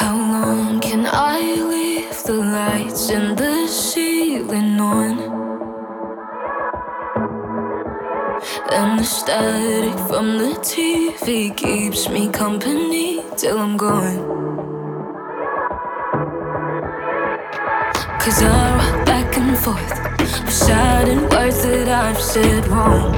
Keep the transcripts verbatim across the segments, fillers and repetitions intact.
How long can I leave the lights in the ceiling on? And the static from the T V keeps me company till I'm gone. Cause I rock back and forth, reciting words that I've said wrong.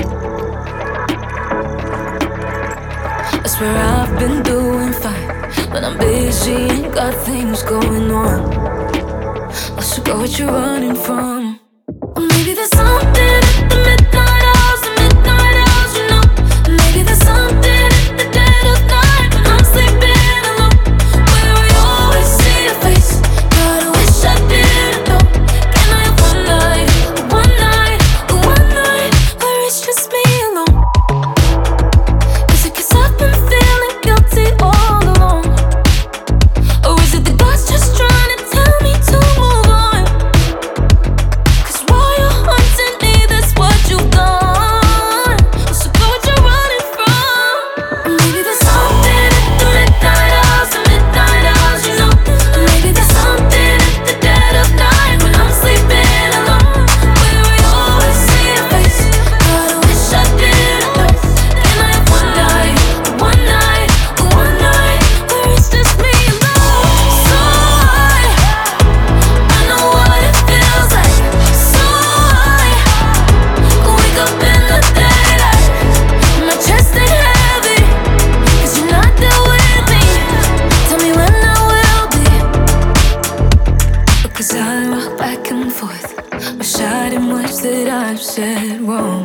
I swear I've been doing fine, but I'm busy and got things going on. I should go what you're running from. Or maybe there's something at the midnight hours, the midnight hours, you know. Maybe there's something at the dead of night when I'm sleeping alone, where we always see your face. God, I wish I didn't know. Can I have one night, one night, one night where it's just me alone? Is it cause I've been feeling guilty all along? Or is it the gods just trying to tell me to move on? Cause while you're haunting me, that's what you've done. So go what you're running from. Maybe there's something at the midnight hours, the midnight hours, you know. Maybe there's something at the dead of night when I'm sleeping alone, where we always see your face. God, I wish I didn't know. Can I have one night, one night, one night where it's just me alone? So I, I know what it feels like. So I wake up in the daylight, my chest ain't heavy, cause you're not there with me. Tell me when I will be. Because I rock back and forth, reciting words that I've said wrong.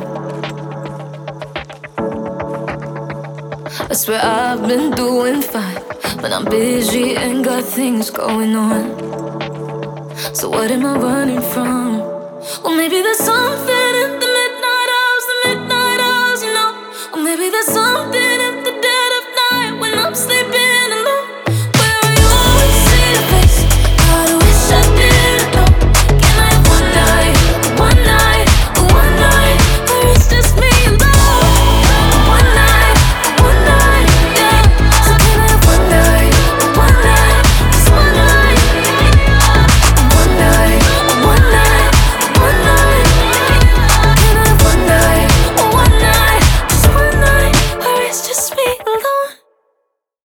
I swear I've been doing fine, but I'm busy and got things going on. So what am I running from? Well, maybe there's something in